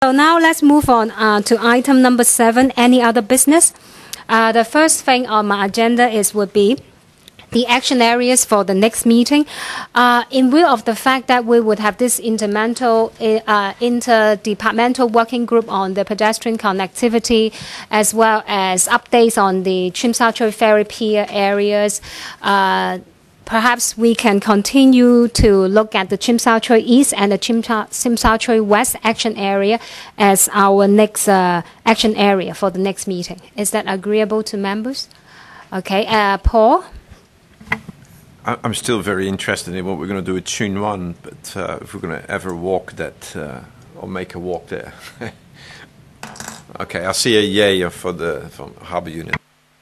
So now let's move on to item number 7, any other business. The first thing on my agenda would be the action areas for the next meeting. In view of the fact that we would have this interdepartmental working group on the pedestrian connectivity, as well as updates on the Tsim Sha Tsui Ferry Pier areas, perhaps we can continue to look at the Tsim Sha Tsui East and the Tsim Sha Tsui West action area as our next action area for the next meeting. Is that agreeable to members? Okay, Paul? I'm still very interested in what we're going to do with Tsuen Wan, but if we're going to ever walk that or make a walk there. Okay, I'll see a yay from Harbour Unit.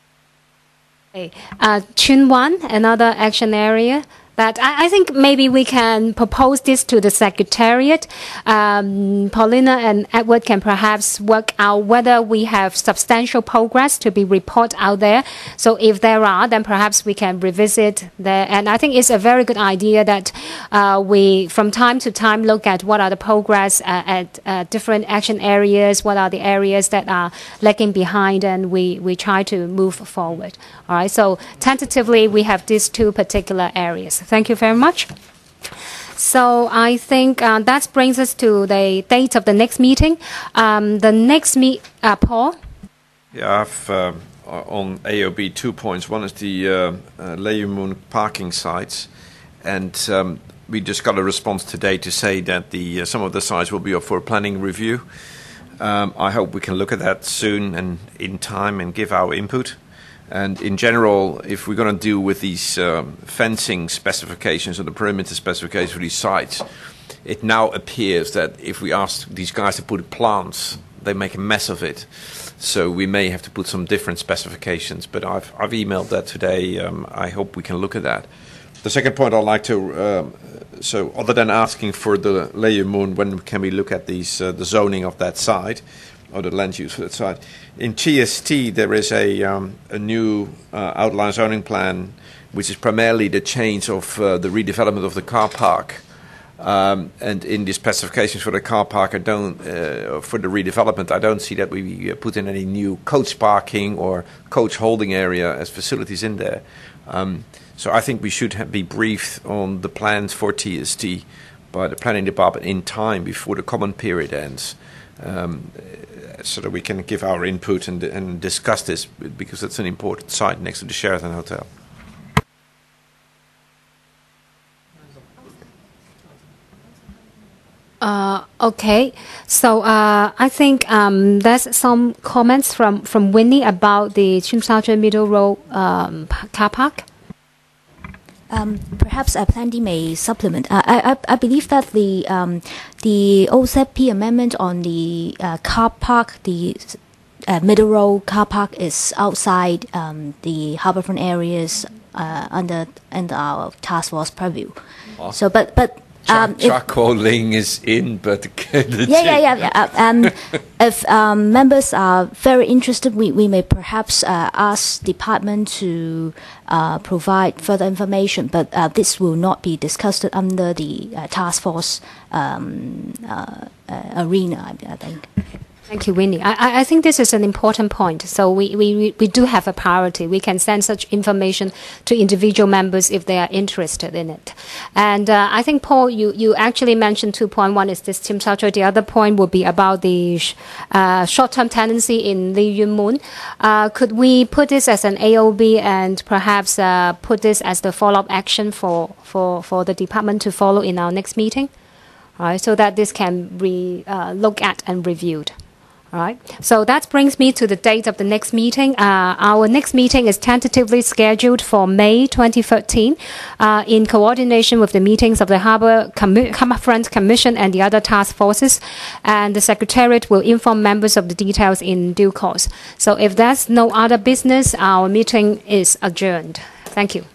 Tsuen Wan, another action area that I think maybe we can propose this to the Secretariat. Paulina and Edward can perhaps work out whether we have substantial progress to be reported out there. So if there are, then perhaps we can revisit there. And I think it's a very good idea that we, from time to time, look at what are the progress at different action areas, what are the areas that are lagging behind, and we try to move forward. All right, so tentatively, we have these 2 particular areas. Thank you very much. So I think that brings us to the date of the next meeting. The next Paul? Yeah, I've on AOB 2 points. One is the Lei Yuen Mun parking sites. And we just got a response today to say that some of the sites will be up for a planning review. I hope we can look at that soon and in time and give our input. And in general, if we're going to deal with these fencing specifications or the perimeter specifications for these sites, it now appears that if we ask these guys to put plants, they make a mess of it. So we may have to put some different specifications. But I've emailed that today. I hope we can look at that. The second point I'd like to, so other than asking for the Lei Yuen Mun, when can we look at the zoning of that site? Or the land use for that site. In TST, there is a new outline zoning plan, which is primarily the change of the redevelopment of the car park. And in the specifications for the car park, for the redevelopment, I don't see that we put in any new coach parking or coach holding area as facilities in there. So I think we should be briefed on the plans for TST by the planning department in time before the comment period ends. So that we can give our input and discuss this, because it's an important site next to the Sheraton Hotel. Okay, so I think there's some comments from Winnie about the Tsim Sha Tsui Middle Road car park. Perhaps Plan D may supplement. I believe that the OZP amendment on the car park, the Middle Road car park, is outside the harbourfront areas under our task force purview. Oh. So, but charcoaling is in, but if members are very interested, we may perhaps ask department to provide further information, but this will not be discussed under the task force arena, I think. Thank you, Winnie. I think this is an important point. So we do have a priority. We can send such information to individual members if they are interested in it. And I think, Paul, you actually mentioned 2.1 is this Tsim Sha Tsui. The other point would be about the short-term tenancy in Lei Yuen Mun. Could we put this as an AOB and perhaps put this as the follow-up action for the department to follow in our next meeting? All right, so that this can be looked at and reviewed. All right. So that brings me to the date of the next meeting. Our next meeting is tentatively scheduled for May 2013 in coordination with the meetings of the Harbourfront Commission and the other task forces. And the Secretariat will inform members of the details in due course. So if there's no other business, our meeting is adjourned. Thank you.